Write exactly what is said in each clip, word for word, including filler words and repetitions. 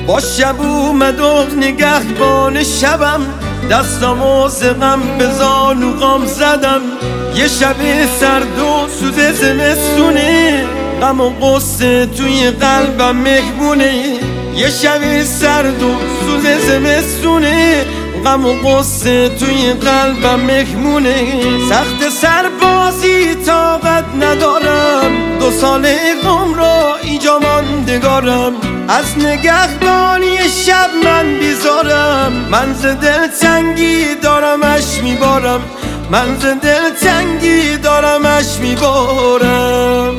با شب اومد و نگهبان شبم، دستامو زغم به زانوغام زدم. یه شب سرد و سوز زمستونه، غم و قصه توی قلبم مهمونه. یه شب سرد و سوز زمستونه، غم و قصه توی قلبم مهمونه. سخت سربازی طاقت ندارم، دو سال غم را اینجا ماندگارم. از نگهبانی شب من بیزارم، من ز دلتنگی دارمش میبارم، من ز دلتنگی دارمش میبارم.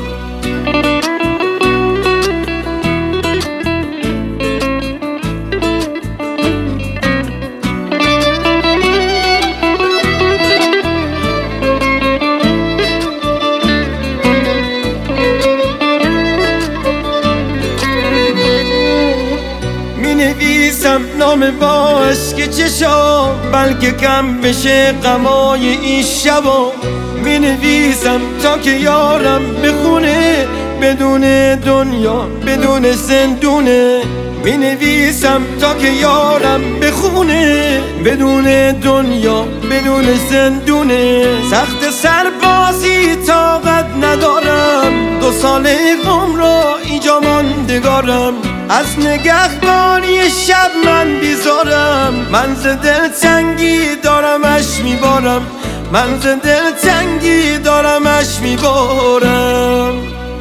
نویسم نام با اشک چشام، بلکه کم بشه غمای این شبا. می نویسم تا که یارم بخونه، بدون دنیا بدون زندونه. می نویسم تا که یارم بخونه، بدون دنیا بدون زندونه. سخت سربازی طاقت ندارم، دو سال غم را اینجا ماندگارم. از نگهبانی شب من بیزارم، من ز دلتنگی دارمش میبارم، من ز دلتنگی دارمش میبارم.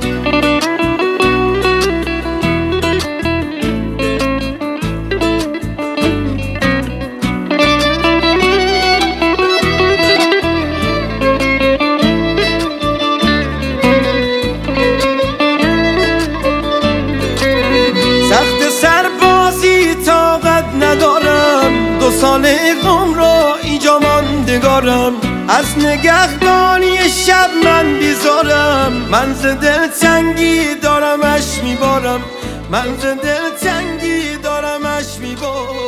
دو سال غم را اینجا ماندگارم. از نگهبانی شب من بیزارم، من ز دلتنگی دارمش میبارم، من ز دلتنگی دارمش میبارم.